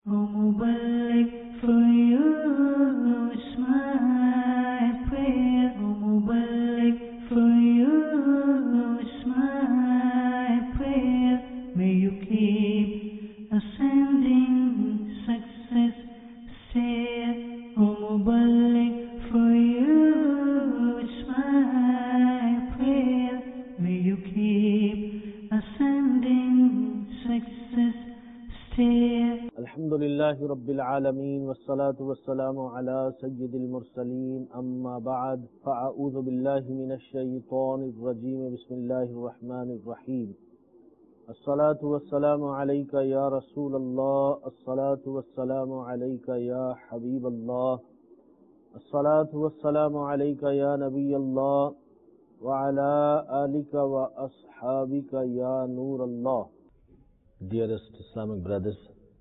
Mubarak for you is my prayer. Mubarak for you is my prayer. May you keep ascending success stair. Mubarak for you is my prayer. May you keep ascending success stair. الحمد لله رب العالمين والصلاة والسلام على سيد المرسلين أما بعد فأعوذ بالله من الشيطان الرجيم بسم الله الرحمن الرحيم الصلاة والسلام عليك يا رسول الله الصلاة والسلام عليك يا حبيب الله الصلاة والسلام عليك يا نبي الله وعلى آلك وأصحابك يا نور الله. Dearest Islamic brothers,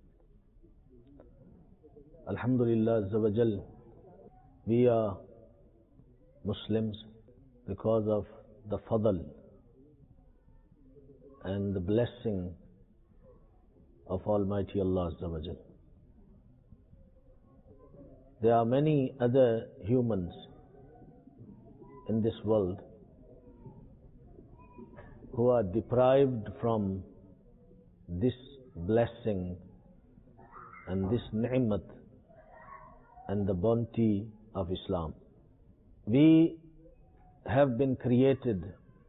Alhamdulillah Azza wa Jal, we are Muslims because of the fadl and the blessing of Almighty Allah Azza wa Jal. There are many other humans in this world who are deprived from this blessing and this ni'mat and the bounty of Islam. We have been created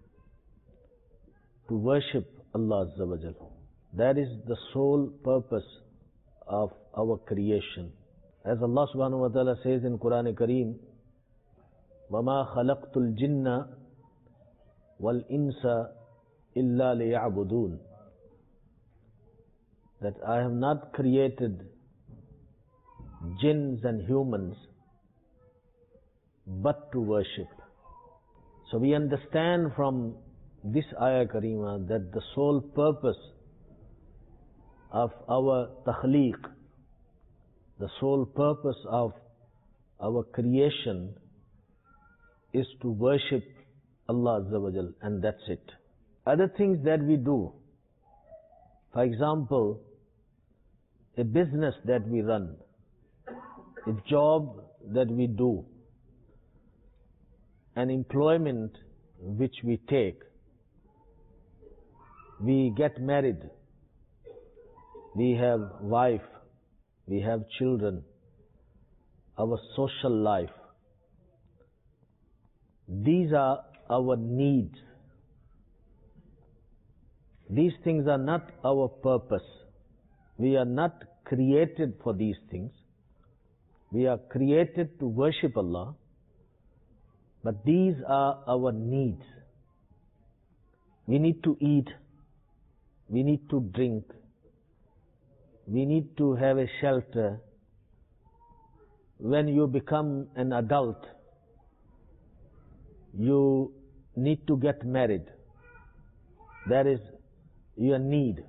to worship Allah Azza wa Jal. That is the sole purpose of our creation. As Allah subhanahu wa ta'ala says in Quran Kareem, وَمَا خَلَقْتُ الْجِنَّ وَالْإِنسَ إِلَّا لِيَعْبُدُونَ, that I have not created jinns and humans but to worship. So we understand from this ayah karima that the sole purpose of our takhliq, the sole purpose of our creation is to worship Allah Azza wa Jal, and that's it. Other things that we do, for example, a business that we run, a job that we do, an employment which we take, we get married, we have wife, we have children, our social life. These are our needs. These things are not our purpose. We are not created for these things. We are created to worship Allah, but these are our needs. We need to eat, we need to drink, we need to have a shelter. When you become an adult, you need to get married. That is your need.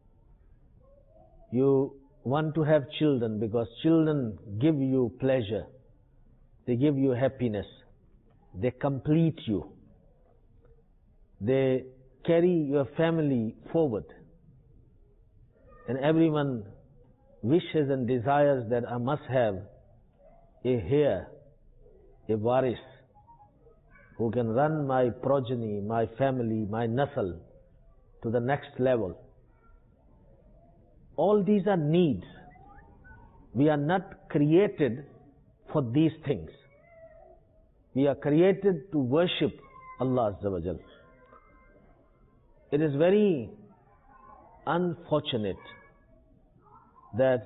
You want to have children because children give you pleasure, they give you happiness, they complete you, they carry your family forward. And everyone wishes and desires that I must have a heir, a waris, who can run my progeny, my family, my nasl to the next level. All these are needs. We are not created for these things. We are created to worship Allah Azza wa Jal. It is very unfortunate that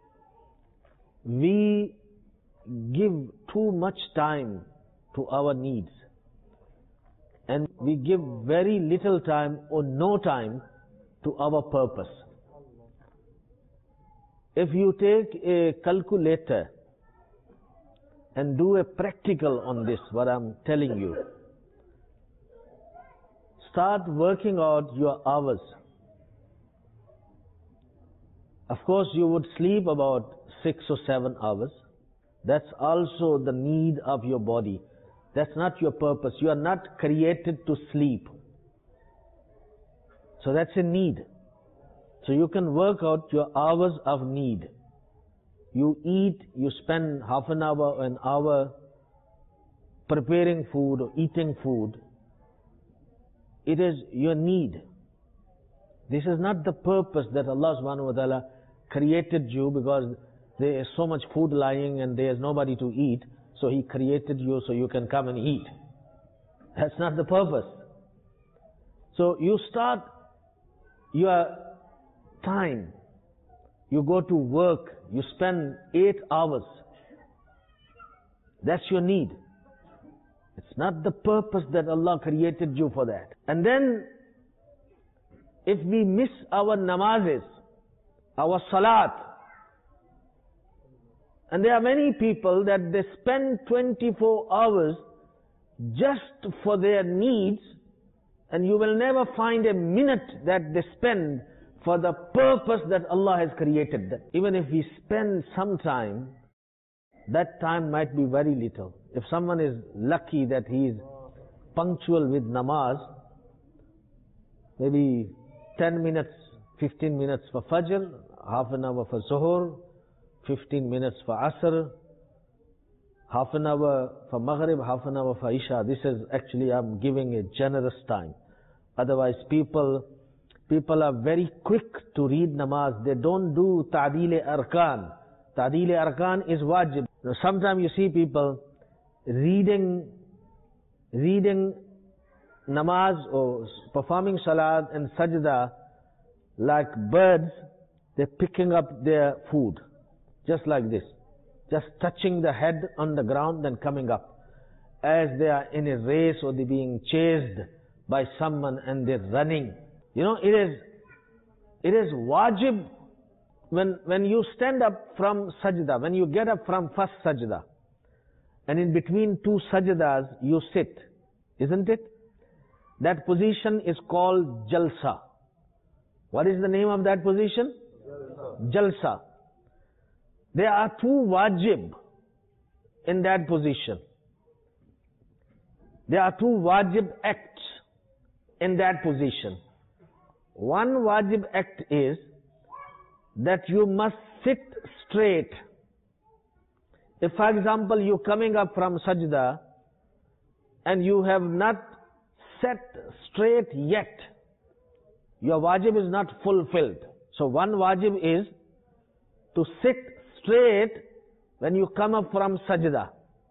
we give too much time to our needs and we give very little time or no time to our purpose. If you take a calculator and do a practical on this, what I'm telling you, start working out your hours. Of course, you would sleep about 6 or 7 hours. That's also the need of your body. That's not your purpose. You are not created to sleep. So that's a need. So you can work out your hours of need. you eat, you spend half an hour preparing food or eating food, it is your need. This is not the purpose that Allah subhanahu wa ta'ala created you because there is so much food lying and there is nobody to eat, so He created you so you can come and eat. That's not the purpose. So you start your time, you go to work, you spend 8 hours. That's your need. It's not the purpose that Allah created you for that. And then, if we miss our namazes, our salat, and there are many people that they spend 24 hours just for their needs, and you will never find a minute that they spend for the purpose that Allah has created them. Even if we spend some time, that time might be very little. If someone is lucky that he is punctual with namaz, maybe 10 minutes, 15 minutes for Fajr, half an hour for Zuhur, 15 minutes for Asr, half an hour for Maghrib, half an hour for Isha. This is actually, I'm giving a generous time. Otherwise, people are very quick to read namaz. They don't do ta'deel arkan. Ta'deel arkan is wajib. Now, sometimes you see people reading namaz or performing salat and sajda like birds. They're picking up their food, just like this, just touching the head on the ground and coming up, as they are in a race or they're being chased by someone and they're running. You know, it is wajib when you stand up from sajda, when you get up from first sajda, and in between two sajdas you sit, isn't it? That position is called jalsa. What is the name of that position? Jalsa. There are two wajib in that position. There are two wajib acts in that position. One wajib act is that you must sit straight. If, for example, you're coming up from sajda and you have not sat straight yet, your wajib is not fulfilled. So one wajib is to sit straight when you come up from sajda.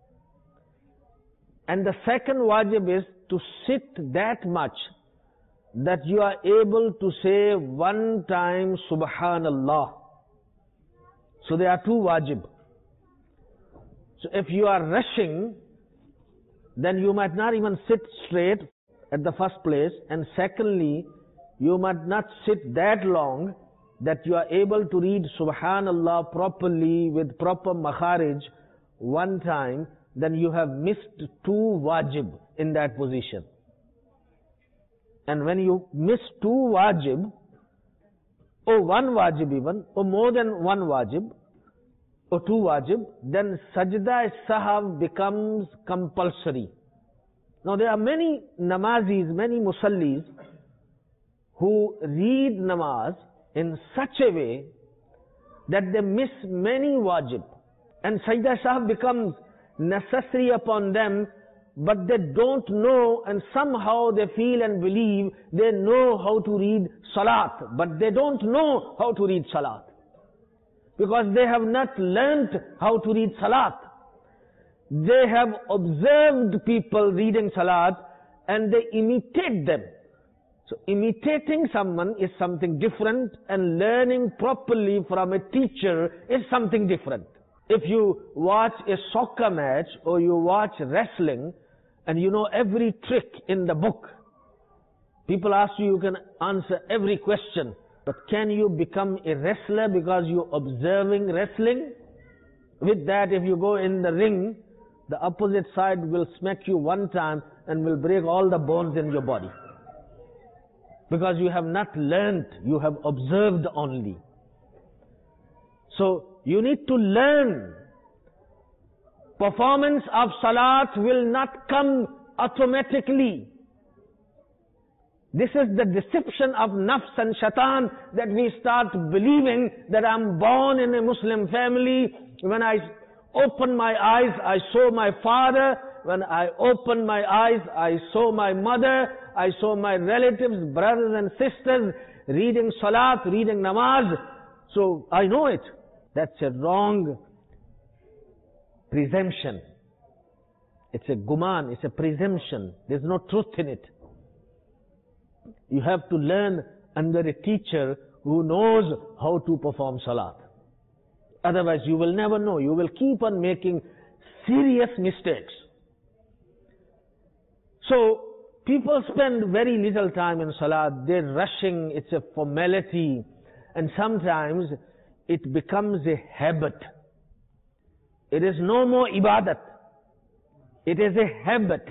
And the second wajib is to sit that much that you are able to say one time Subhanallah. So there are two wajib. So if you are rushing, then you might not even sit straight at the first place, and secondly, you might not sit that long that you are able to read Subhanallah properly with proper makharij one time, then you have missed two wajib in that position. And when you miss two wajib, or one wajib even, or more than one wajib, or two wajib, then sajda sahab becomes compulsory. Now there are many namazis, many musallis, who read namaz in such a way that they miss many wajib. And sajda sahab becomes necessary upon them, but they don't know, and somehow they feel and believe they know how to read salat, but they don't know how to read salat, because they have not learnt how to read salat. They have observed people reading salat and they imitate them. So imitating someone is something different, and learning properly from a teacher is something different. If you watch a soccer match or you watch wrestling and you know every trick in the book, people ask you, you can answer every question, but can you become a wrestler because you're observing wrestling? With that, if you go in the ring, the opposite side will smack you one time and will break all the bones in your body. Because you have not learnt, you have observed only. So, you need to learn. Performance of salat will not come automatically. This is the deception of nafs and shaitan, that we start believing that I'm born in a Muslim family. When I open my eyes, I saw my father. When I open my eyes, I saw my mother. I saw my relatives, brothers and sisters, reading salat, reading namaz. So I know it. That's a wrong presumption. It's a guman, it's a presumption. There's no truth in it. You have to learn under a teacher who knows how to perform salat. Otherwise you will never know. You will keep on making serious mistakes. So people spend very little time in salat. They're rushing. It's a formality. And sometimes it becomes a habit. It is no more ibadat. It is a habit.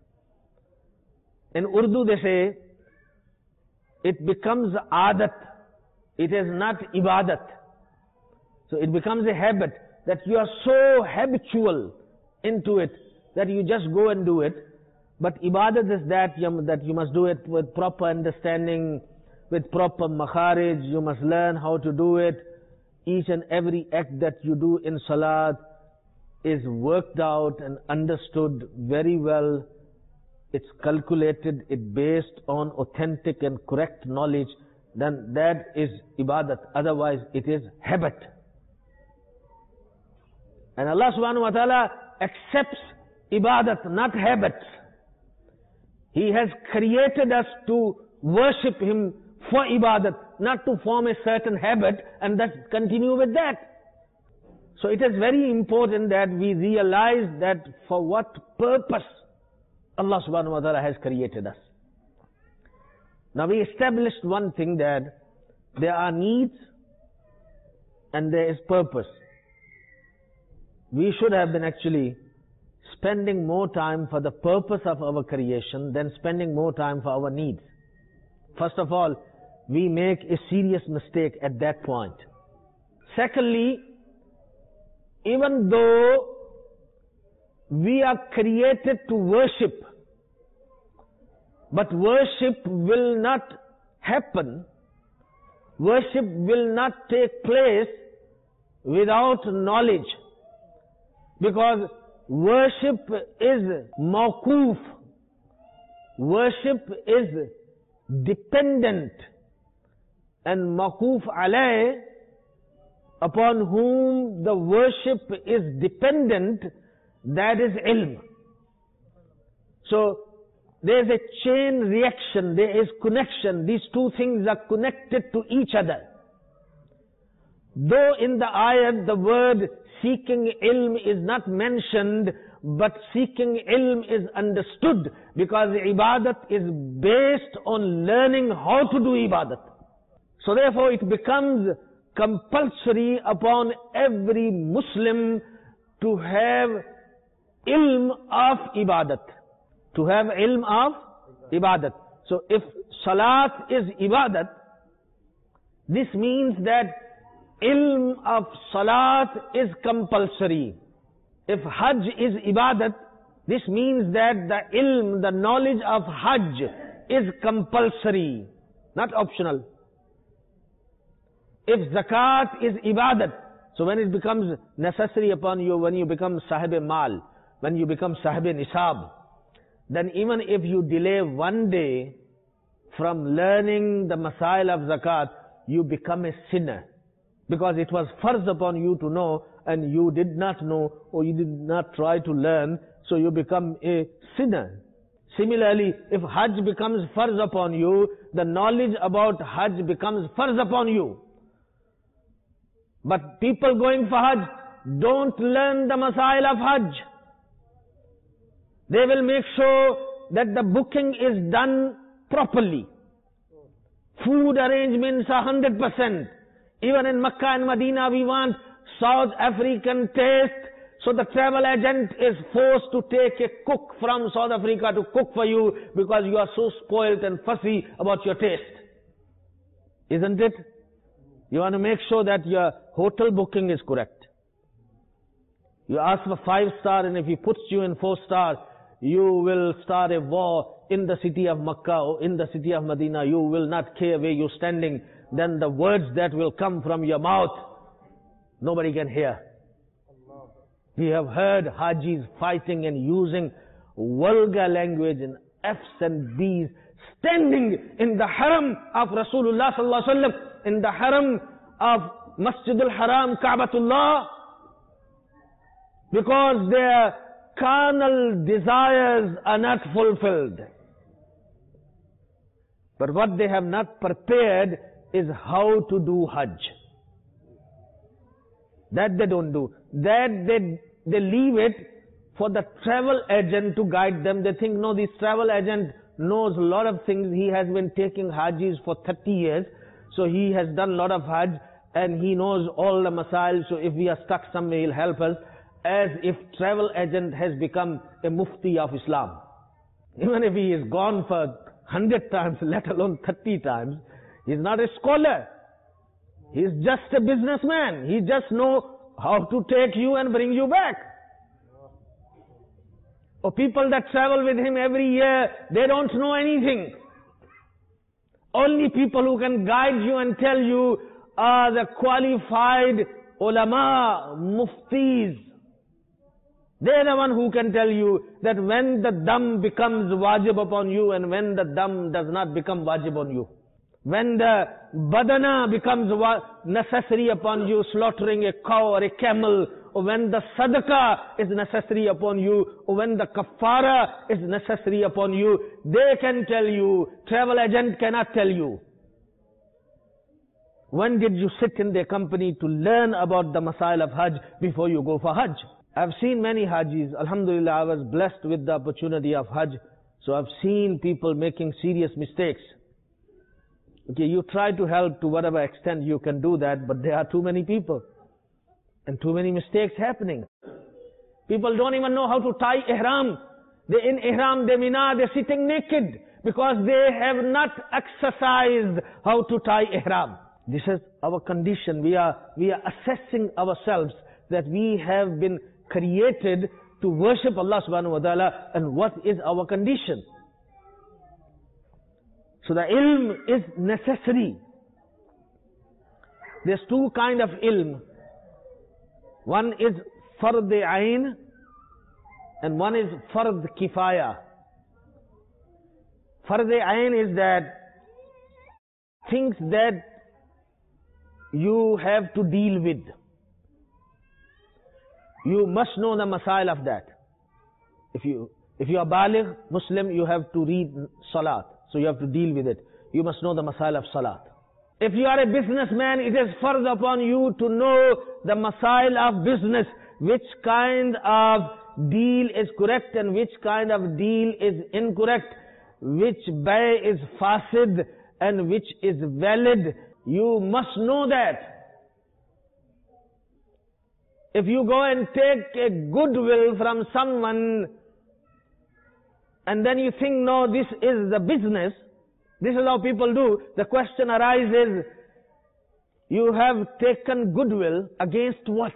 In Urdu they say, it becomes adat. It is not ibadat. So it becomes a habit that you are so habitual into it that you just go and do it. But ibadat is that you must do it with proper understanding, with proper makharij. You must learn how to do it. Each and every act that you do in salat is worked out and understood very well. It's calculated, it's based on authentic and correct knowledge. Then that is ibadat. Otherwise it is habit. And Allah subhanahu wa ta'ala accepts ibadat, not habits. He has created us to worship Him for ibadat, not to form a certain habit and thus continue with that. So it is very important that we realize that for what purpose Allah subhanahu wa ta'ala has created us. Now we established one thing, that there are needs and there is purpose. We should have been actually spending more time for the purpose of our creation than spending more time for our needs. First of all, we make a serious mistake at that point. Secondly, even though we are created to worship, but worship will not happen, worship will not take place without knowledge. Because worship is mawqoof. Worship is dependent. And mawqoof alayh, upon whom the worship is dependent, that is ilm. So there is a chain reaction, there is connection. These two things are connected to each other. Though in the ayat the word seeking ilm is not mentioned, but seeking ilm is understood, because ibadat is based on learning how to do ibadat. So therefore it becomes compulsory upon every Muslim to have ilm of ibadat. To have ilm of ibadat. So if salat is ibadat, this means that ilm of salat is compulsory. If hajj is ibadat, this means that the ilm, the knowledge of hajj is compulsory, not optional. If zakat is ibadat, so when it becomes necessary upon you, when you become sahib-e-mal, when you become sahib-e-nisab, then even if you delay one day from learning the masail of zakat, you become a sinner. Because it was farz upon you to know, and you did not know, or you did not try to learn, so you become a sinner. Similarly, if hajj becomes farz upon you, the knowledge about hajj becomes farz upon you. But people going for hajj don't learn the masail of hajj. They will make sure that the booking is done properly. Food arrangements are 100%. Even in Makkah and Medina, we want South African taste. So the travel agent is forced to take a cook from South Africa to cook for you, because you are so spoiled and fussy about your taste. Isn't it? You want to make sure that your hotel booking is correct. You ask for 5-star, and if he puts you in 4-star, you will start a war in the city of Makkah or in the city of Medina, you will not care where you're standing, then the words that will come from your mouth, nobody can hear. We have heard Hajis fighting and using vulgar language and F's and B's, standing in the haram of Rasulullah sallallahu alaihi wasallam, in the haram of Masjid al-Haram, Ka'batullah, because their carnal desires are not fulfilled. But what they have not prepared is how to do Hajj. That they don't do. That they leave it for the travel agent to guide them. They think, no, this travel agent knows a lot of things. He has been taking Hajjis for 30 years. So he has done a lot of Hajj and he knows all the masail. So if we are stuck somewhere, he'll help us. As if travel agent has become a mufti of Islam. Even if he is gone for 100 times, let alone 30 times, he's not a scholar. He's just a businessman. He just knows how to take you and bring you back. Or people that travel with him every year, they don't know anything. Only people who can guide you and tell you are the qualified ulama, muftis. They're the one who can tell you that when the dam becomes wajib upon you and when the dam does not become wajib on you. When the badana becomes necessary upon you, slaughtering a cow or a camel, or when the sadaqah is necessary upon you, or when the kafara is necessary upon you, they can tell you. Travel agent cannot tell you. When did you sit in their company to learn about the masail of Hajj before you go for Hajj? I've seen many Hajjis. Alhamdulillah, I was blessed with the opportunity of Hajj. So I've seen people making serious mistakes. Okay, you try to help to whatever extent you can do that, but there are too many people. And too many mistakes happening. People don't even know how to tie ihram. They're in ihram, they're mina, they're sitting naked. Because they have not exercised how to tie ihram. This is our condition. We are assessing ourselves that we have been created to worship Allah subhanahu wa ta'ala, and what is our condition. So the ilm is necessary. There's two kind of ilm. One is fard ayn and one is fard kifaya. Fard ayn is that things that you have to deal with. You must know the masail of that. If you are baligh Muslim, you have to read salat. So you have to deal with it. You must know the masail of salat. If you are a businessman, it is fard upon you to know the masail of business. Which kind of deal is correct and which kind of deal is incorrect. Which bay is fasid and which is valid. You must know that. If you go and take a goodwill from someone and then you think, no, this is the business, this is how people do. The question arises, you have taken goodwill against what?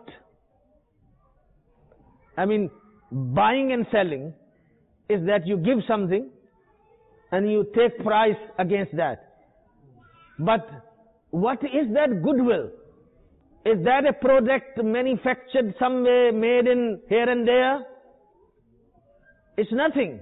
I mean, buying and selling is that you give something and you take price against that. But what is that goodwill? Is that a product manufactured somewhere, made in here and there? It's nothing.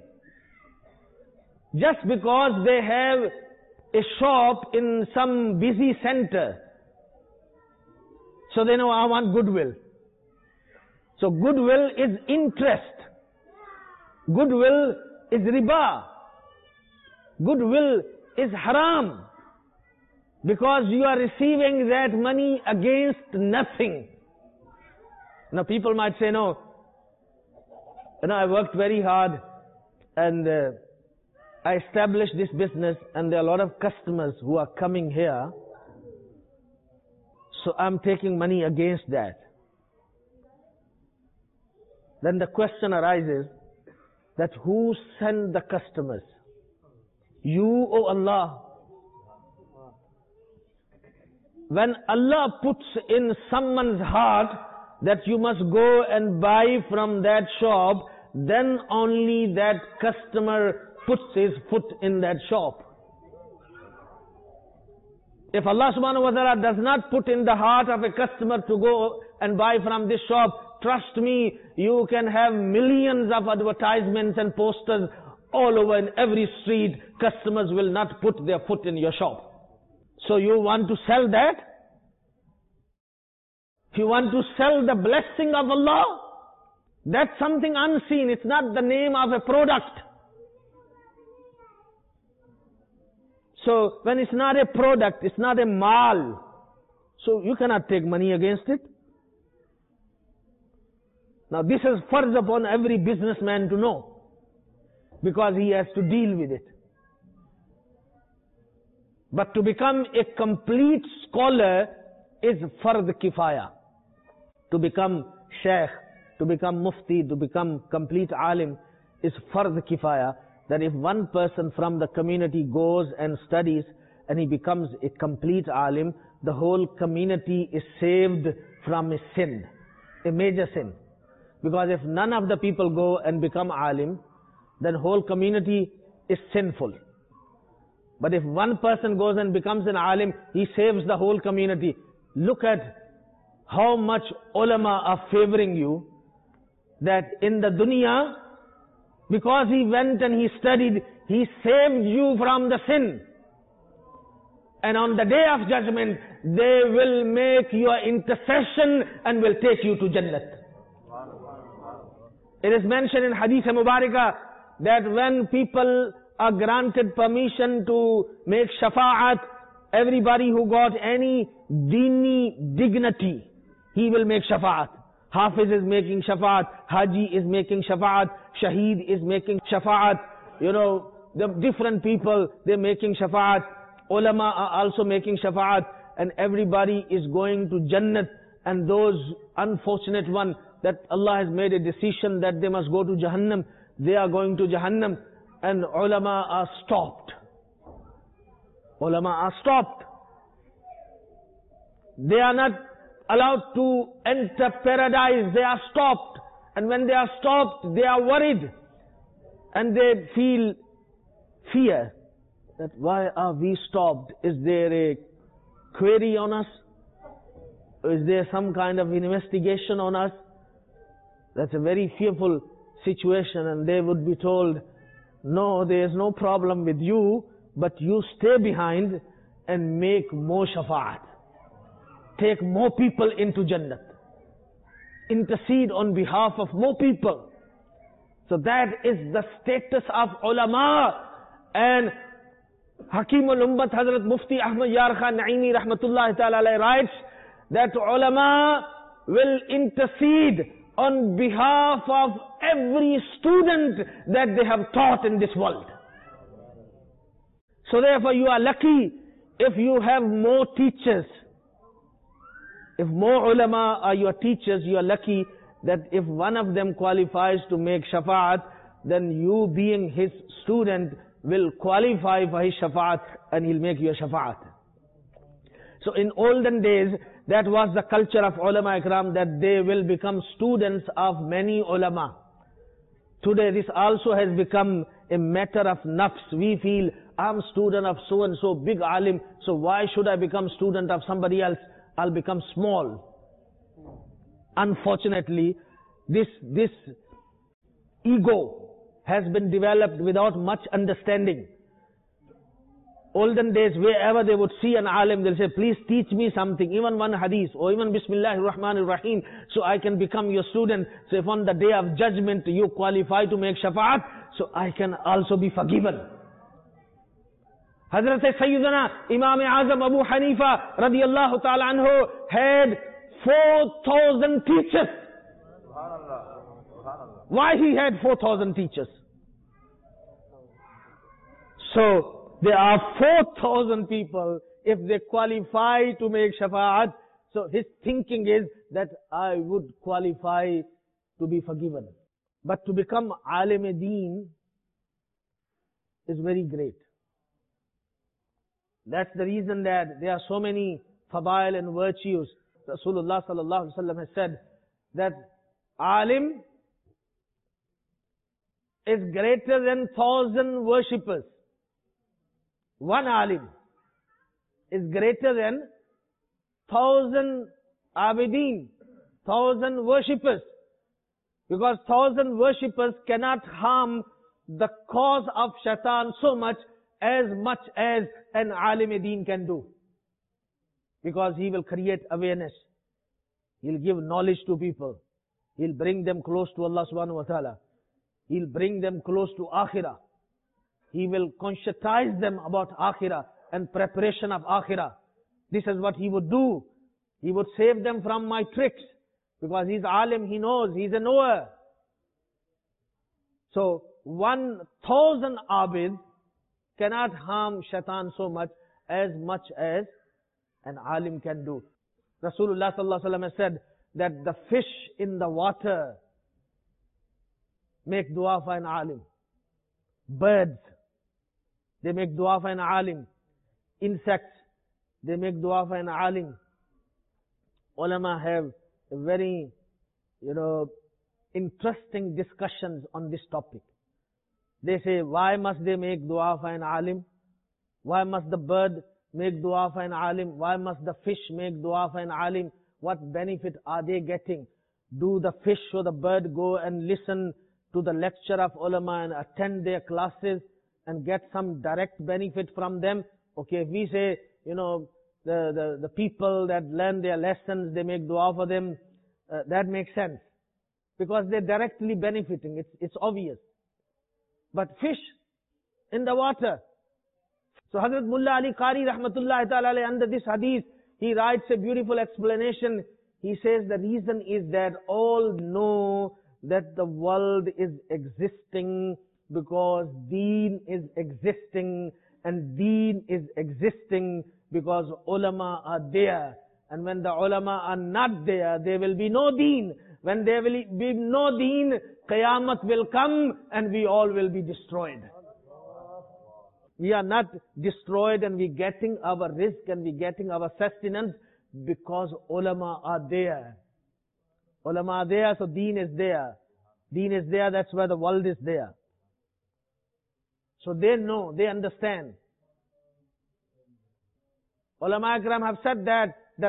Just because they have a shop in some busy center, so they know, I want goodwill. So goodwill is interest. Goodwill is riba. Goodwill is haram. Because you are receiving that money against nothing. Now people might say, no, I worked very hard and I established this business and there are a lot of customers who are coming here. So I'm taking money against that. Then the question arises that who sent the customers? You or Allah? When Allah puts in someone's heart that you must go and buy from that shop, then only that customer puts his foot in that shop. If Allah subhanahu wa ta'ala does not put in the heart of a customer to go and buy from this shop, trust me, you can have millions of advertisements and posters all over in every street. Customers will not put their foot in your shop. So you want to sell that? If you want to sell the blessing of Allah, that's something unseen. It's not the name of a product. So when it's not a product, it's not a mal. So you cannot take money against it. Now this is farz upon every businessman to know, because he has to deal with it. But to become a complete scholar is fard kifaya. To become sheikh, to become mufti, to become complete alim is fard kifaya. That if one person from the community goes and studies and he becomes a complete alim, the whole community is saved from a sin, a major sin. Because if none of the people go and become alim, then whole community is sinful. But if one person goes and becomes an alim, he saves the whole community. Look at how much ulama are favoring you, that in the dunya, because he went and he studied, he saved you from the sin. And on the day of judgment, they will make your intercession and will take you to Jannat. It is mentioned in Hadith Mubarakah that when people are granted permission to make shafa'at, everybody who got any dini dignity, he will make shafa'at. Hafiz is making shafa'at, Haji is making shafa'at, Shaheed is making shafa'at, the different people, they're making shafa'at, ulama are also making shafa'at, and everybody is going to Jannat, and those unfortunate ones that Allah has made a decision that they must go to Jahannam, they are going to Jahannam, and ulama are stopped. Ulama are stopped. They are not allowed to enter paradise, they are stopped. And when they are stopped, they are worried. And they feel fear. That why are we stopped? Is there a query on us? Is there some kind of investigation on us? That's a very fearful situation, and they would be told, no, there is no problem with you, but you stay behind and make more shafa'at. Take more people into Jannat. Intercede on behalf of more people. So that is the status of ulama. And Hakim al-Ummat Hazrat Mufti Ahmad Yar Khan Naimi Rahmatullahi Ta'ala alayhi writes that ulama will intercede on behalf of every student that they have taught in this world. So therefore you are lucky if you have more teachers. If more ulama are your teachers, you are lucky that if one of them qualifies to make shafa'at, then you being his student will qualify for his shafa'at and he'll make your shafa'at. So in olden days, that was the culture of ulama ikram, that they will become students of many ulama. Today this also has become a matter of nafs. We feel, I'm student of so and so big alim, so why should I become student of somebody else? I'll become small. Unfortunately, this ego has been developed without much understanding. Olden days, wherever they would see an alim, they'll say, please teach me something, even one hadith, or even Bismillahir Rahmanir Rahim, so I can become your student. So if on the day of judgment you qualify to make shafa'at, so I can also be forgiven. Hazrat Sayyidina Imam Azam Abu Hanifa radiyallahu ta'ala anhu had 4,000 teachers. Why he had 4,000 teachers? So there are 4,000 people, if they qualify to make shafa'at, so his thinking is that I would qualify to be forgiven. But to become alim-e-deen is very great. That's the reason that there are so many fadail and virtues. Rasulullah sallallahu alaihi wasallam has said that alim is greater than 1,000 worshippers. One alim is greater than 1,000 abideen, 1,000 worshippers. Because 1,000 worshippers cannot harm the cause of shaitan so much as an alim-e-deen can do. Because he will create awareness. He'll give knowledge to people. He'll bring them close to Allah subhanahu wa ta'ala. He'll bring them close to akhirah. He will conscientize them about akhirah and preparation of akhirah. This is what he would do. He would save them from my tricks. Because he's alim, he knows, he's a knower. So, 1,000 abid cannot harm shaitan so much as an alim can do. Rasulullah sallallahu alaihi wasallam has said that the fish in the water make dua for an alim. Birds, they make dua for an alim. Insects, they make dua for an alim. Ulama have very, interesting discussions on this topic. They say, why must they make dua for an alim? Why must the bird make dua for an alim? Why must the fish make dua for an alim? What benefit are they getting? Do the fish or the bird go and listen to the lecture of ulama and attend their classes and get some direct benefit from them? Okay, if we say, the people that learn their lessons, they make dua for them, that makes sense. Because they're directly benefiting, it's obvious. But fish in the water. So Hazrat Mullah Ali Qari rahmatullahi ta'ala under this hadith, he writes a beautiful explanation. He says the reason is that all know that the world is existing because deen is existing, and deen is existing because ulama are there. And when the ulama are not there, there will be no deen. When there will be no deen, Qiyamah will come and we all will be destroyed. We are not destroyed and we getting our risk and we getting our sustenance because ulama are there. Ulama are there, so deen is there. Deen is there, that's why the world is there. So they know, they understand. Ulama Akram have said that the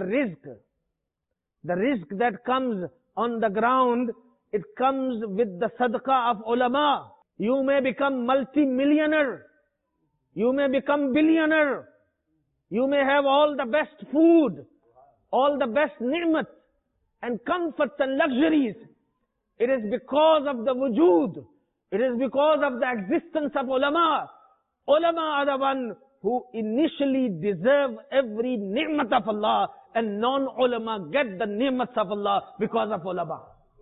risk that comes on the ground, it comes with the sadaqah of ulama. You may become multi-millionaire. You may become billionaire. You may have all the best food, all the best ni'mat and comforts and luxuries. It is because of the wujud. It is because of the existence of ulama. Ulama are the one who initially deserve every ni'mat of Allah, and non-ulama get the ni'mats of Allah because of ulama.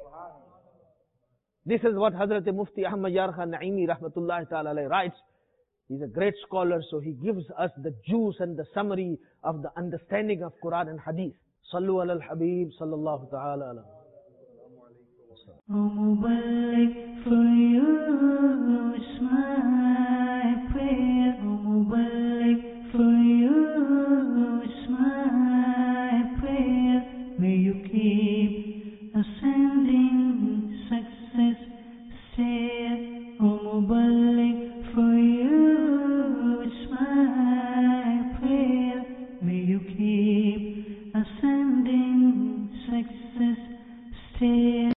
This is what Hazrat Mufti Ahmad Yar Khan Naimi rahmatullahi ta'ala writes. He's a great scholar, so he gives us the juice and the summary of the understanding of Quran and Hadith. Sallu ala al-Habib sallallahu ta'ala ala. O Mubarak, for you is my prayer, O Mubarak.